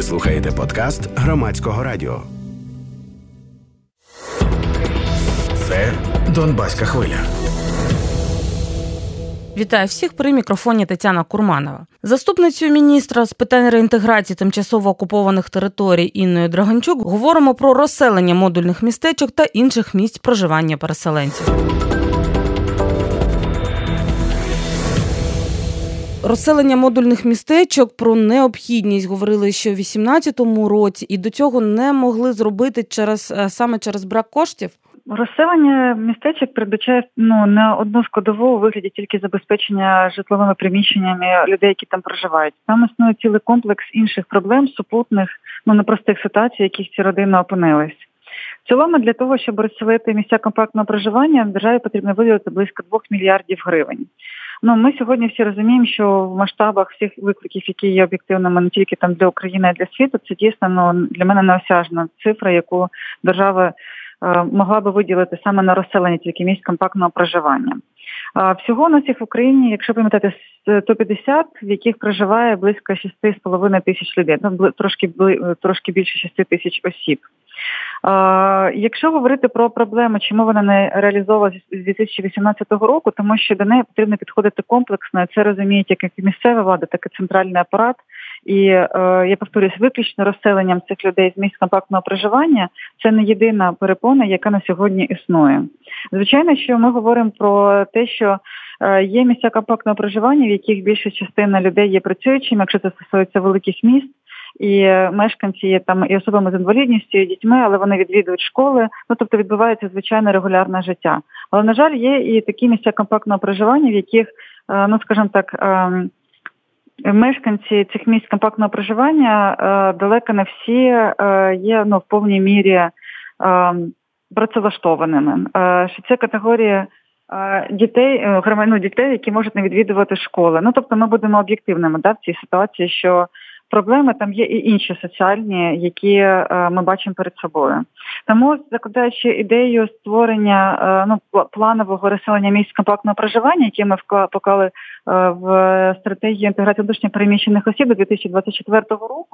Ви слухаєте подкаст Громадського радіо. Це Донбаська хвиля. Вітаю всіх, при мікрофоні Тетяна Курманова. Заступницею міністра з питань реінтеграції тимчасово окупованих територій Інною Драганчук говоримо про розселення модульних містечок та інших місць проживання переселенців. Розселення модульних містечок, про необхідність говорили ще у 2018 році, і до цього не могли зробити саме через брак коштів? Розселення містечок передбачає не одну складову у вигляді тільки забезпечення житловими приміщеннями людей, які там проживають. Там існує цілий комплекс інших проблем, супутних, непростих ситуацій, в яких ці родини опинились. В цілому для того, щоб розселити місця компактного проживання, державі потрібно виділити близько 2 мільярдів гривень. Ми сьогодні всі розуміємо, що в масштабах всіх викликів, які є об'єктивними не тільки там для України, а й для світу, це дійсно для мене неосяжна цифра, яку держава могла би виділити саме на розселення тільки місць компактного проживання. Всього на всіх в Україні, якщо пам'ятати, 150, в яких проживає близько 6,5 тисяч людей, трошки більше 6 тисяч осіб. Якщо говорити про проблеми, чому вона не реалізовувалася з 2018 року, тому що до неї потрібно підходити комплексно, це розуміють як і місцева влада, так і центральний апарат. І, я повторюсь, виключно розселенням цих людей з місць компактного проживання – це не єдина перепона, яка на сьогодні існує. Звичайно, що ми говоримо про те, що є місця компактного проживання, в яких більша частина людей є працюючими, якщо це стосується великих міст, і мешканці є там і особами з інвалідністю, і дітьми, але вони відвідують школи, тобто відбувається звичайно регулярне життя. Але, на жаль, є і такі місця компактного проживання, в яких, скажімо так, мешканці цих місць компактного проживання далеко не всі є в повній мірі працевлаштованими. Що це категорія дітей, які можуть не відвідувати школи. Тобто ми будемо об'єктивними в цій ситуації, що проблеми там є і інші соціальні, які ми бачимо перед собою. Тому, закладаючи ідею створення планового розселення місць компактного проживання, які ми поклали в стратегію інтеграції внутрішньо переміщених осіб до 2024 року,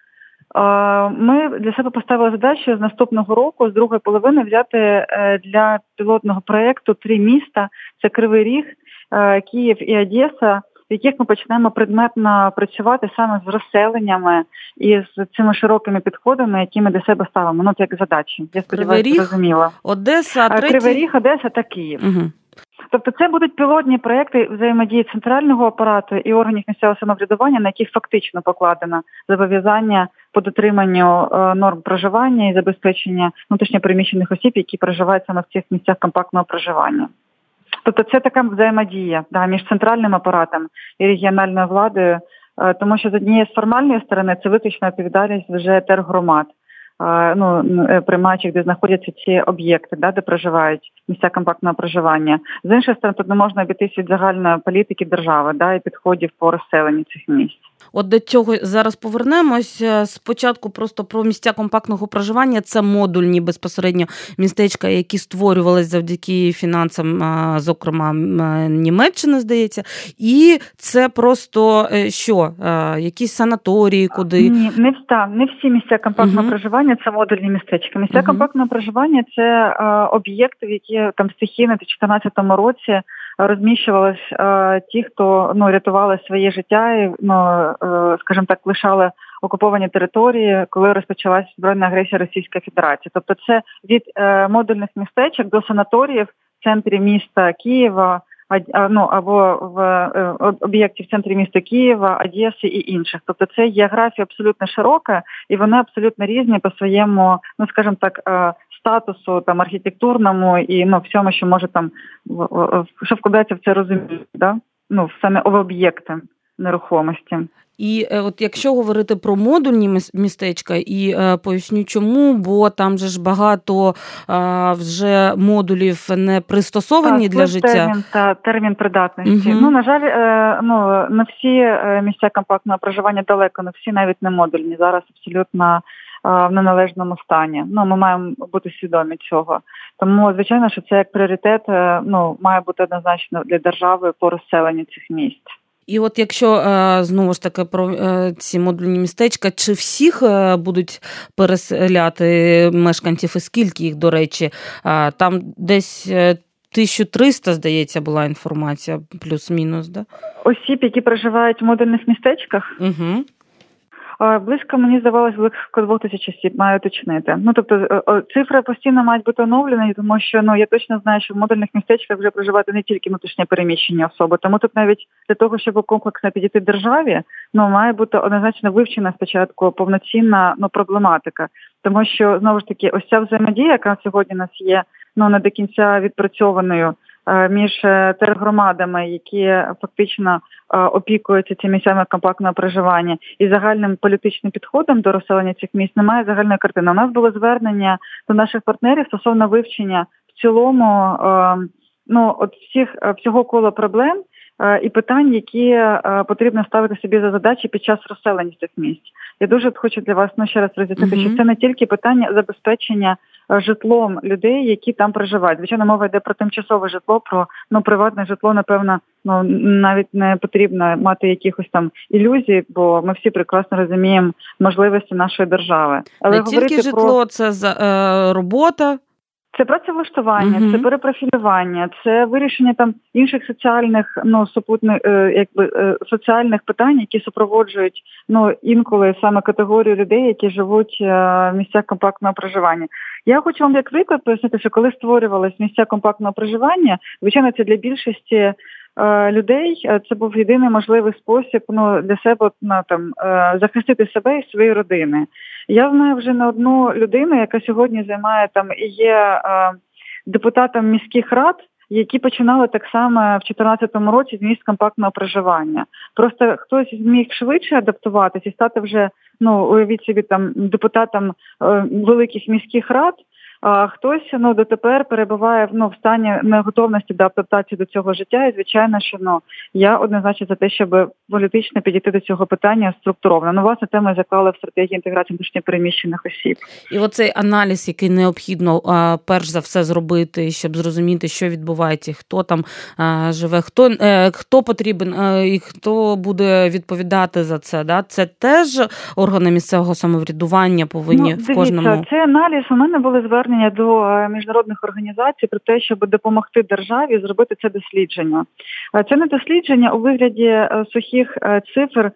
ми для себе поставили задачу з наступного року, з другої половини, взяти для пілотного проєкту 3 міста – це Кривий Ріг, Київ і Одеса, в яких ми почнемо предметно працювати саме з розселеннями і з цими широкими підходами, які ми для себе ставимо, як задачі. Я сподіваюся, зрозуміло. Одеса, Кривий Ріг, Одеса та Київ. Угу. Тобто це будуть пілотні проекти взаємодії центрального апарату і органів місцевого самоврядування, на яких фактично покладено зобов'язання по дотриманню норм проживання і забезпечення внутрішньо переміщених осіб, які проживають саме в цих місцях компактного проживання. Тобто це така взаємодія між центральним апаратом і регіональною владою, тому що з однієї формальної сторони це виключно відповідальність вже тергромад, приймаючих, де знаходяться ці об'єкти, де проживають місця компактного проживання. З іншої сторони, тут не можна обійтись від загальної політики держави і підходів по розселенню цих місць. От до цього зараз повернемось. Спочатку просто про місця компактного проживання. Це модульні безпосередньо містечка, які створювалися завдяки фінансам, зокрема, Німеччини, здається. І це просто якісь санаторії, куди? Ні, не всі місця компактного проживання – це модульні містечка. Місця компактного проживання – це об'єкти, які там стихійно в 2014 році розміщувались ті, хто рятували своє життя і, скажімо так, лишали окуповані території, коли розпочалась збройна агресія Російської Федерації. Тобто це від модульних містечок до санаторіїв в центрі міста Києва, або в об'єктів в центрі міста Києва, Одеси і інших. Тобто це географія абсолютно широка, і вони абсолютно різні по своєму, скажімо так, статусу архітектурному і всьому, що може що вкладається в це розуміння, саме в об'єкти нерухомості. І от якщо говорити про модульні містечка, і поясню чому, бо там же ж багато вже модулів не пристосовані для життя. Термін придатності. На жаль, не всі місця компактного проживання далеко, не всі навіть не модульні. Зараз абсолютно в неналежному стані. Ми маємо бути свідомі цього. Тому, звичайно, що це як пріоритет, має бути однозначно для держави по розселенню цих місць. І от якщо, знову ж таки, про ці модульні містечка, чи всіх будуть переселяти мешканців і скільки їх, до речі? Там десь 1300, здається, була інформація, плюс-мінус, да? Осіб, які проживають в модульних містечках? Угу. Близько, мені здавалось, близько 2000 осіб, маю уточнити. Тобто цифри постійно мають бути оновлені, тому що я точно знаю, що в модульних містечках вже проживати не тільки внутрішньо переміщені особи. Тому тут навіть для того, щоб комплексно підійти державі, має бути однозначно вивчена спочатку повноцінна проблематика. Тому що, знову ж таки, ось ця взаємодія, яка сьогодні у нас є, не до кінця відпрацьованою, між тергромадами, які фактично опікуються цими місцями компактного проживання, і загальним політичним підходом до розселення цих місць немає загальної картини. У нас було звернення до наших партнерів стосовно вивчення в цілому всього кола проблем і питань, які потрібно ставити собі за задачі під час розселення цих місць. Я дуже хочу для вас ще раз роз'яснити, що це не тільки питання забезпечення житлом людей, які там проживають. Звичайно, мова йде про тимчасове житло, про приватне житло, напевно, навіть не потрібно мати якихось там ілюзій, бо ми всі прекрасно розуміємо можливості нашої держави. Але не тільки житло, це робота. Це працевлаштування, це перепрофілювання, це вирішення там інших соціальних, супутних, соціальних питань, які супроводжують, інколи саме категорію людей, які живуть в місцях компактного проживання. Я хочу вам як приклад пояснити, що коли створювалися місця компактного проживання, звичайно, це для більшості людей це був єдиний можливий спосіб для себе захистити себе і свої родини. Я знаю вже не одну людину, яка сьогодні займає і є депутатом міських рад, які починали так само в 2014 році з місць компактного проживання. Просто хтось зміг швидше адаптуватися і стати вже, уявіть собі, депутатом великих міських рад, а хтось дотепер перебуває в стані неготовності до адаптації до цього життя. І, звичайно, що я однозначно за те, щоб політично підійти до цього питання структуровано. Власне, це ми заклали в стратегії інтеграції внутрішньопереміщених осіб. І оцей аналіз, який необхідно перш за все зробити, щоб зрозуміти, що відбувається, хто там живе, хто потрібен і хто буде відповідати за це. Да? Це теж органи місцевого самоврядування повинні в кожному... Дивіться, цей аналіз, у мене були звернення до міжнародних організацій про те, щоб допомогти державі зробити це дослідження. Це не дослідження у вигляді сухих цифр,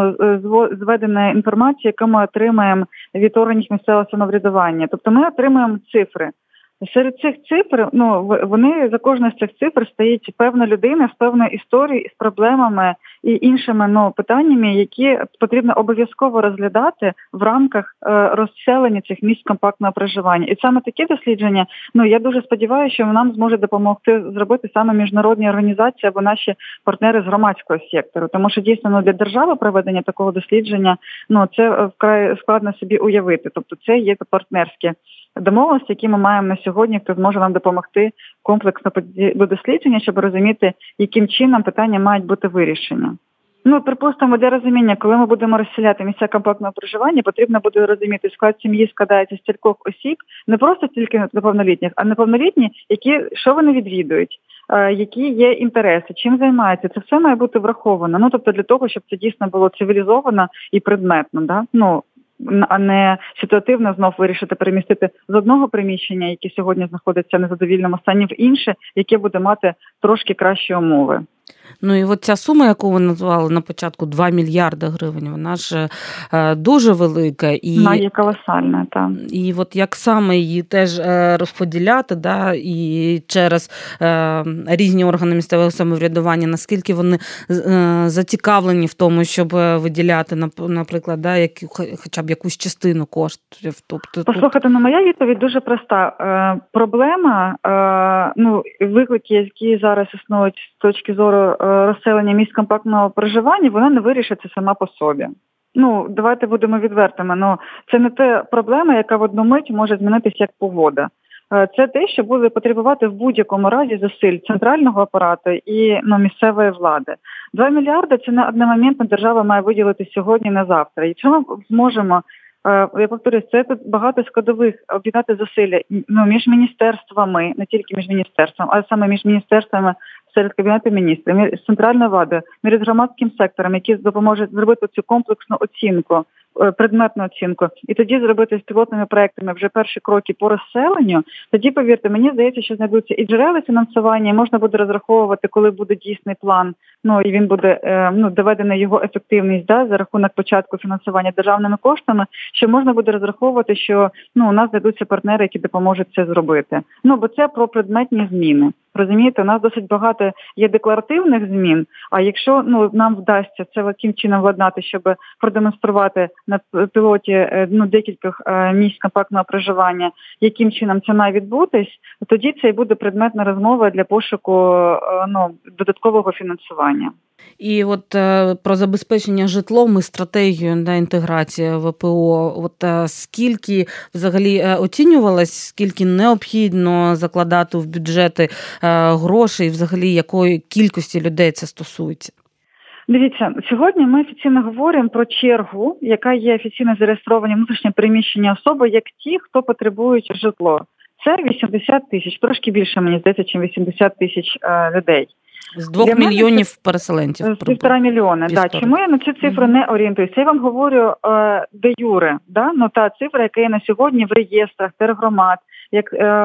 зведеної інформації, яку ми отримаємо від органів місцевого самоврядування. Тобто ми отримуємо цифри. Серед цих цифр, вони за кожною з цих цифр стоїть певна людина з певною історією, з проблемами і іншими питаннями, які потрібно обов'язково розглядати в рамках розселення цих місць компактного проживання. І саме такі дослідження, я дуже сподіваюся, що нам зможе допомогти зробити саме міжнародні організації або наші партнери з громадського сектору. Тому що дійсно для держави проведення такого дослідження, це вкрай складно собі уявити. Тобто це є партнерські домовленості, які ми маємо на сьогодні, хто зможе нам допомогти комплексно до дослідження, щоб розуміти, яким чином питання мають бути вирішені. Припустимо, для розуміння, коли ми будемо розселяти місця компактного проживання, потрібно буде розуміти, склад сім'ї складається з кількох осіб, не просто тільки неповнолітніх, а неповнолітні, що вони відвідують, які є інтереси, чим займаються. Це все має бути враховано. Тобто для того, щоб це дійсно було цивілізовано і предметно, да? А не ситуативно знов вирішити перемістити з одного приміщення, яке сьогодні знаходиться в незадовільному стані, в інше, яке буде мати трошки кращі умови. І от ця сума, яку ви назвали на початку, 2 мільярди гривень, вона ж дуже велика. Вона є колосальна, так. І от як саме її теж розподіляти, да, і через різні органи місцевого самоврядування, наскільки вони зацікавлені в тому, щоб виділяти, наприклад, да, хоча б якусь частину коштів. Тобто, послухайте, моя відповідь дуже проста. Проблема, виклики, які зараз існують з точки зору розселення місць компактного проживання, вона не вирішиться сама по собі. Давайте будемо відвертими. Це не та проблема, яка в одну мить може змінитися як погода. Це те, що буде потребувати в будь-якому разі зусиль центрального апарату і місцевої влади. 2 мільярди – це не одномоментно держава має виділити сьогодні на завтра. Якщо ми зможемо, я повторюю, це тут багато складових об'єднати зусилля між міністерствами, не тільки між міністерством, а саме між міністерствами серед Кабінету міністрів, з центральною владою, з громадським сектором, які допоможуть зробити цю комплексну оцінку, предметну оцінку, і тоді зробити з пілотними проектами вже перші кроки по розселенню, тоді, повірте, мені здається, що знайдуться і джерела фінансування, і можна буде розраховувати, коли буде дійсний план, і він буде доведена його ефективність за рахунок початку фінансування державними коштами, що можна буде розраховувати, що у нас знайдуться партнери, які допоможуть це зробити. Бо це про предметні зміни. Розумієте, у нас досить багато є декларативних змін, а якщо нам вдасться це яким чином владнати, щоб продемонструвати на пілоті декількох місць компактного проживання, яким чином це має відбутись, тоді це і буде предметна розмова для пошуку додаткового фінансування. І от про забезпечення житлом і стратегію на інтеграцію ВПО, скільки взагалі оцінювалось, скільки необхідно закладати в бюджети грошей, взагалі якої кількості людей це стосується? Дивіться, сьогодні ми офіційно говоримо про чергу, яка є офіційно зареєстровані внутрішньо переміщені особи, як ті, хто потребують житло. Це 80 тисяч, трошки більше, мені здається, ніж 80 тисяч людей. З 2 мільйонів переселенців. З 1,5 мільйона, так. Чому я на цю цифру не орієнтуюся? Я вам говорю де юре, та цифра, яка є на сьогодні в реєстрах тергромад, як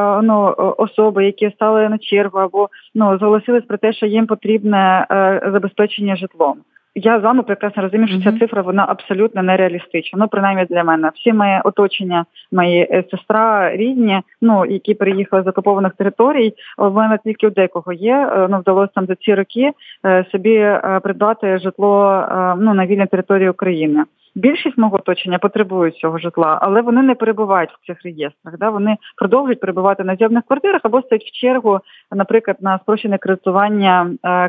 особи, які стали на чергу або зголосились про те, що їм потрібне забезпечення житлом. Я з вами прекрасно розумію, що ця цифра, вона абсолютно нереалістична. Принаймні для мене. Всі моє оточення, мої сестра, рідні, які приїхали з окупованих територій, в мене тільки у декого є, вдалося там за ці роки собі придбати житло на вільній території України. Більшість мого оточення потребують цього житла, але вони не перебувають в цих реєстрах. Вони продовжують перебувати на зйомних квартирах або стоять в чергу, наприклад, на спрощене кредитування,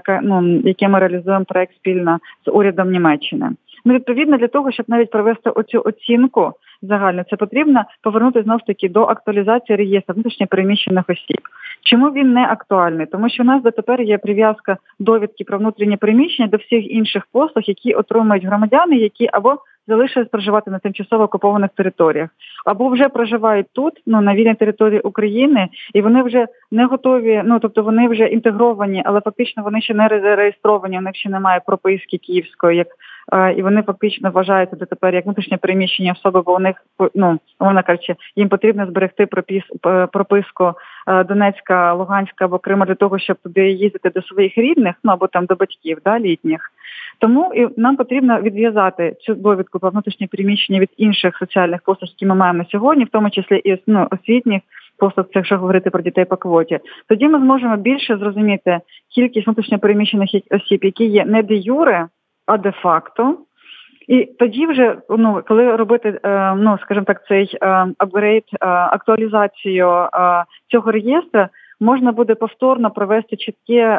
яке ми реалізуємо проект спільно з урядом Німеччини. Відповідно, для того, щоб навіть провести оцю оцінку загально, це потрібно повернути знову ж таки до актуалізації реєстру внутрішньо переміщених осіб. Чому він не актуальний? Тому що у нас дотепер є прив'язка довідки про внутрішнє переміщення до всіх інших послуг, які отримують громадяни, які або залишились проживати на тимчасово окупованих територіях, або вже проживають тут, на вільній території України, і вони вже не готові, тобто вони вже інтегровані, але фактично вони ще не зареєстровані, у них ще немає прописки київської, і вони фактично вважаються дотепер як внутрішнє переміщення особи, бо у них, вона кажучи, їм потрібно зберегти прописку Донецька, Луганська або Крима для того, щоб туди їздити до своїх рідних, або там до батьків, літніх. Тому і нам потрібно відв'язати цю довідку про внутрішнє переміщення від інших соціальних послуг, які ми маємо сьогодні, в тому числі і освітніх послуг, якщо говорити про дітей по квоті. Тоді ми зможемо більше зрозуміти кількість внутрішньо переміщених осіб, які є не де юре, а де факто. І тоді вже, коли робити, скажімо так, цей апгрейд, актуалізацію цього реєстру, можна буде повторно провести чітке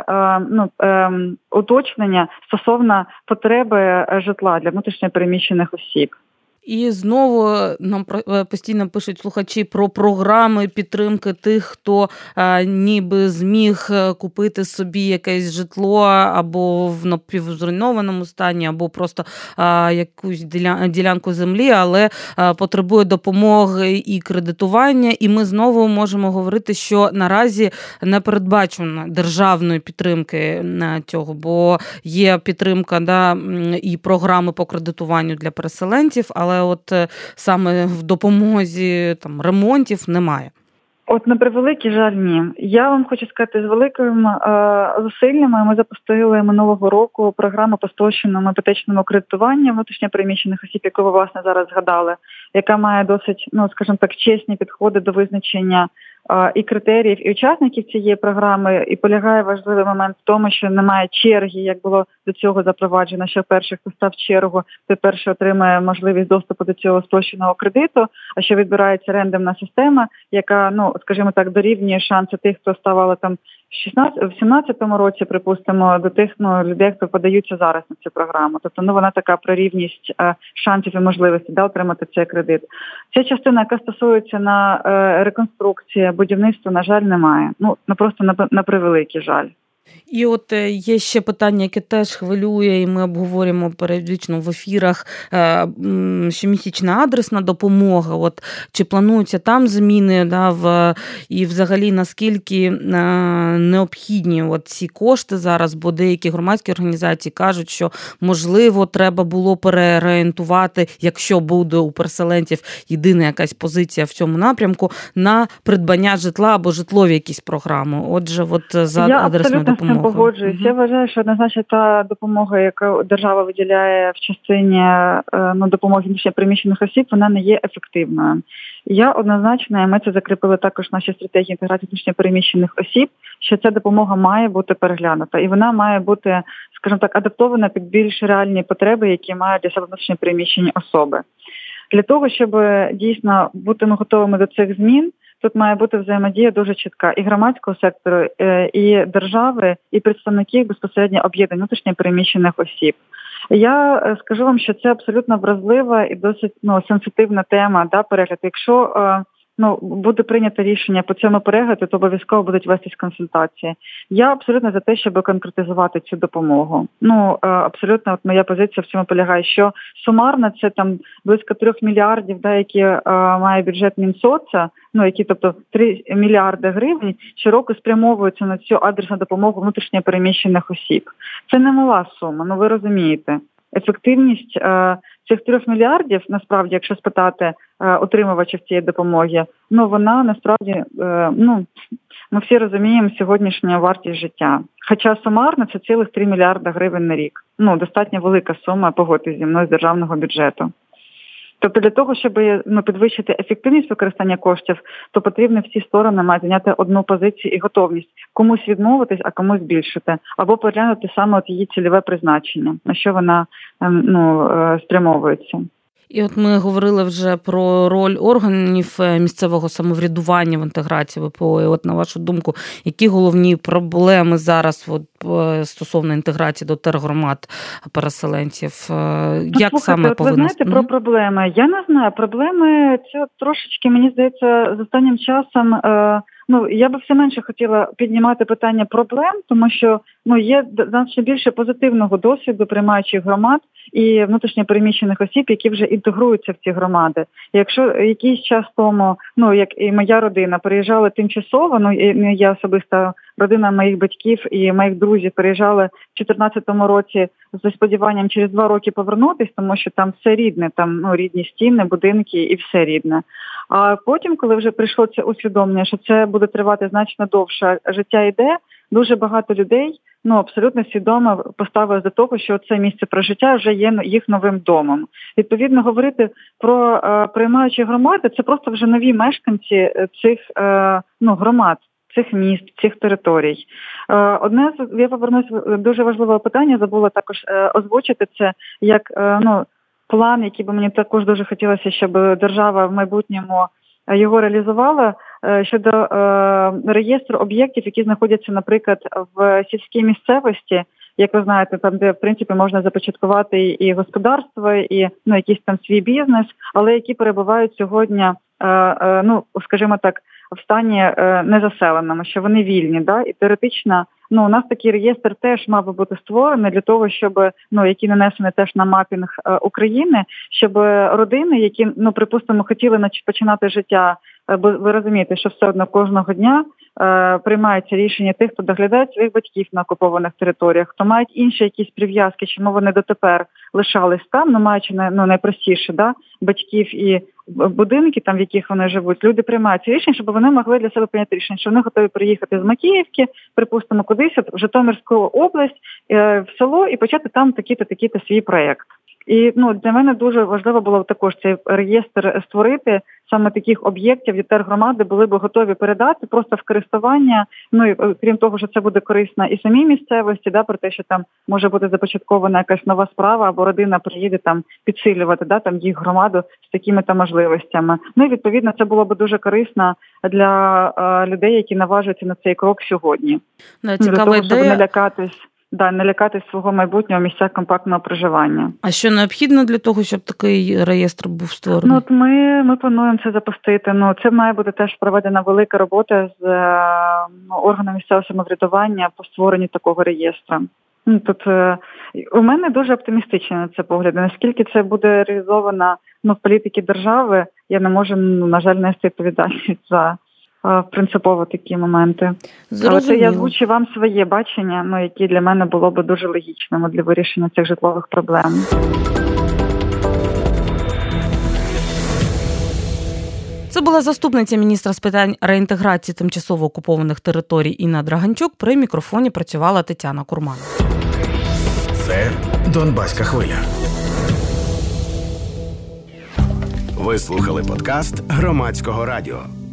уточнення стосовно потреби житла для внутрішньо переміщених осіб. І знову нам постійно пишуть слухачі про програми підтримки тих, хто ніби зміг купити собі якесь житло або в напівзруйнованому стані, або просто якусь ділянку землі, але потребує допомоги і кредитування. І ми знову можемо говорити, що наразі не передбачено державної підтримки цього, бо є підтримка і програми по кредитуванню для переселенців, але саме в допомозі ремонтів немає. На превеликий жаль, ні. Я вам хочу сказати, з великими зусиллями ми запустили минулого року програму по спрощеному іпотечному кредитуванню внутрішньо переміщених осіб, яку ви, власне, зараз згадали, яка має досить, скажімо так, чесні підходи до визначення і критеріїв, і учасників цієї програми, і полягає важливий момент в тому, що немає черги, як було до цього запроваджено, що перший, хто став в чергу, той перший отримає можливість доступу до цього спрощеного кредиту, а що відбирається рандомна система, яка, скажімо так, дорівнює шанси тих, хто ставали там в 17-му році, припустимо, до тих людей, хто подаються зараз на цю програму. Тобто, вона така про рівність шансів і можливостей отримати цей кредит. Ця частина, яка стосується на реконструкції, будівництва, на жаль, немає. Просто на превеликий жаль. І от є ще питання, яке теж хвилює, і ми обговорюємо періодично в ефірах, щомісячна адресна допомога. От чи плануються там зміни, да, і взагалі наскільки необхідні от ці кошти зараз, бо деякі громадські організації кажуть, що можливо треба було переорієнтувати, якщо буде у переселенців єдина якась позиція в цьому напрямку, на придбання житла або житлові якісь програми. Отже, от за адресну допомогу. Я погоджуюсь. Я вважаю, що однозначно та допомога, яку держава виділяє в частині допомоги внутрішньо переміщених осіб, вона не є ефективною. Я однозначно, і ми це закріпили також в нашій стратегії інтеграції внутрішньо переміщених осіб, що ця допомога має бути переглянута. І вона має бути, скажімо так, адаптована під більш реальні потреби, які мають для себе внутрішньо переміщені особи. Для того, щоб дійсно бути готовими до цих змін, тут має бути взаємодія дуже чітка і громадського сектору, і держави, і представників безпосередньо об'єднань внутрішньо переміщених осіб. Я скажу вам, що це абсолютно вразлива і досить сенситивна тема, перегляд. Якщо буде прийнято рішення по цьому перегляду, то обов'язково будуть вестись консультації. Я абсолютно за те, щоб конкретизувати цю допомогу. Абсолютно, от моя позиція в цьому полягає, що сумарно це там близько 3 мільярдів, які має бюджет Мінсоца, які, тобто 3 мільярди гривень щороку спрямовуються на цю адресну допомогу внутрішньо переміщених осіб. Це не мала сума, ви розумієте. Ефективність цих 3 мільярдів, насправді, якщо спитати отримувачів цієї допомоги, вона насправді, ми всі розуміємо сьогоднішню вартість життя. Хоча сумарно це цілих 3 мільярди гривень на рік. Достатньо велика сума, погодьтесь зі мною, з державного бюджету. Тобто для того, щоб підвищити ефективність використання коштів, то потрібно всі сторони мають зайняти одну позицію і готовність комусь відмовитись, а комусь збільшити. Або переглянути саме її цільове призначення, на що вона спрямовується. І от ми говорили вже про роль органів місцевого самоврядування в інтеграції ВПО. І от на вашу думку, які головні проблеми зараз стосовно інтеграції до тергромад переселенців? Як саме повинно? Ви знаєте про проблеми? Я не знаю. Проблеми це трошечки, мені здається, з останнім часом... я би все менше хотіла піднімати питання проблем, тому що є значно більше позитивного досвіду приймаючих громад і внутрішньо переміщених осіб, які вже інтегруються в ці громади. Якщо якийсь час тому, як і моя родина, переїжджали тимчасово, я особисто, родина моїх батьків і моїх друзів переїжджали в 2014 році зі сподіванням через 2 роки повернутися, тому що там все рідне, там рідні стіни, будинки і все рідне. А потім, коли вже прийшло це усвідомлення, що це буде тривати значно довше, життя йде, дуже багато людей абсолютно свідомо поставили до того, що це місце прожиття вже є їх новим домом. Відповідно, говорити про приймаючі громади – це просто вже нові мешканці цих громад, цих міст, цих територій. Одне, я повернусь, дуже важливе питання, забула також озвучити це, як план, який би мені також дуже хотілося, щоб держава в майбутньому його реалізувала, щодо реєстру об'єктів, які знаходяться, наприклад, в сільській місцевості, як ви знаєте, там, де, в принципі, можна започаткувати і господарство, і якийсь там свій бізнес, але які перебувають сьогодні, скажімо так, в стані незаселеному, що вони вільні, і теоретично, у нас такий реєстр теж мав би бути створений для того, щоб, які нанесені теж на мапінг України, щоб родини, які, припустимо, хотіли починати життя, бо ви розумієте, що все одно кожного дня приймається рішення тих, хто доглядає своїх батьків на окупованих територіях, хто мають інші якісь прив'язки, чому вони дотепер лишались там, маючи найпростіше, батьків і будинки, там, в яких вони живуть, люди приймають ці рішення, щоб вони могли для себе прийняти рішення, що вони готові приїхати з Макіївки, припустимо, кудись в Житомирську область, в село і почати там такий-то свій проєкт. І для мене дуже важливо було також цей реєстр створити, саме таких об'єктів, де тергромади були б готові передати просто в користування, і крім того, що це буде корисно і самій місцевості, про те, що там може бути започаткована якась нова справа, або родина приїде там підсилювати там їх громаду з такими-то можливостями. І відповідно це було б дуже корисно для людей, які наважуються на цей крок сьогодні. Цікава ідея. Щоб не лякатись не лякати свого майбутнього в місцях компактного проживання. А що необхідно для того, щоб такий реєстр був створений? От ми плануємо це запустити. Це має бути теж проведена велика робота з органами місцевого самоврядування по створенню такого реєстру. Тут у мене дуже оптимістичні на це погляди. Наскільки це буде реалізовано в політиці держави, я не можу, на жаль, нести відповідальність за принципово такі моменти. Але це я озвучу вам своє бачення, яке для мене було б дуже логічним для вирішення цих житлових проблем. Це була заступниця міністра з питань реінтеграції тимчасово окупованих територій Інна Драганчук. При мікрофоні працювала Тетяна Курман. Це Донбаська хвиля. Ви слухали подкаст Громадського радіо.